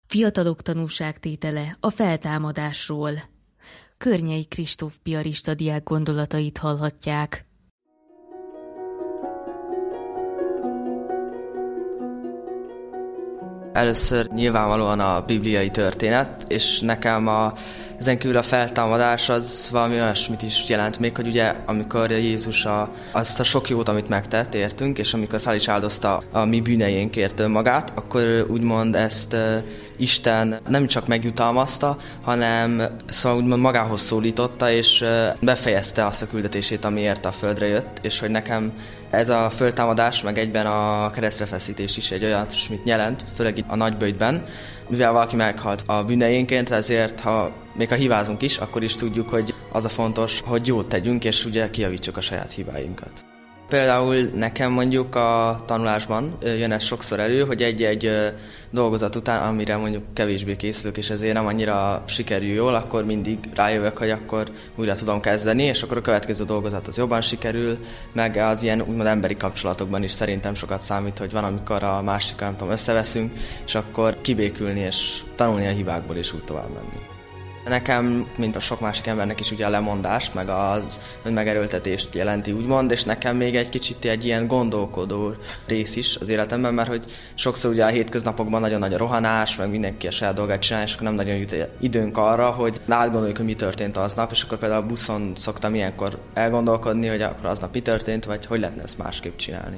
Fiatalok tanúságtétele a feltámadásról. Környei Kristóf piarista diák gondolatait hallhatják. Először nyilvánvalóan a bibliai történet, és nekem ezen kívül a feltámadás az valami olyasmit is jelent még, hogy ugye amikor Jézus azt a sok jót, amit megtett, értünk, és amikor fel is áldozta a mi bűneinkért önmagát, akkor úgymond ezt Isten nem csak megjutalmazta, hanem szóval úgymond magához szólította, és befejezte azt a küldetését, amiért a földre jött, és hogy nekem ez a föltámadás, meg egyben a keresztrefeszítés is egy olyasmit jelent, főleg a nagyböjtben, mivel valaki meghalt a bűneinkért, ezért még ha hibázunk is, akkor is tudjuk, hogy az a fontos, hogy jót tegyünk, és ugye kijavítsuk a saját hibáinkat. Például nekem mondjuk a tanulásban jön ez sokszor elő, hogy egy-egy dolgozat után, amire mondjuk kevésbé készülök, és ezért nem annyira sikerül jól, akkor mindig rájövök, hogy akkor újra tudom kezdeni, és akkor a következő dolgozat az jobban sikerül, meg az ilyen úgymond emberi kapcsolatokban is szerintem sokat számít, hogy van, amikor a másikkal, nem tudom, összeveszünk, és akkor kibékülni és tanulni a hibákból, és úgy tovább menni. Nekem, mint a sok másik embernek is ugye a lemondást, meg az önmegerőltetést jelenti úgymond, és nekem még egy kicsit egy ilyen gondolkodó rész is az életemben, mert hogy sokszor ugye a hétköznapokban nagyon nagy a rohanás, meg mindenki a saját dolgát csinálja, és akkor nem nagyon jut időnk arra, hogy átgondoljuk, hogy mi történt aznap, és akkor például a buszon szoktam ilyenkor elgondolkodni, hogy akkor aznap mi történt, vagy hogy lehetne ezt másképp csinálni.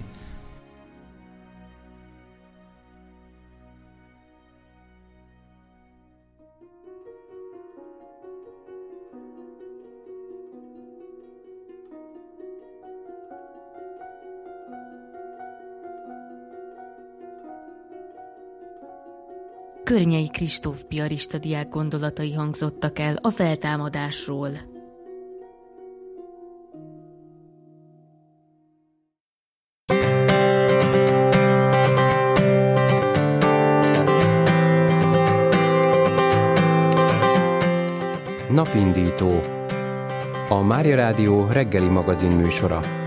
Környei Kristóf piarista diák gondolatai hangzottak el a feltámadásról. Napindító. A Mária Rádió reggeli magazin műsora.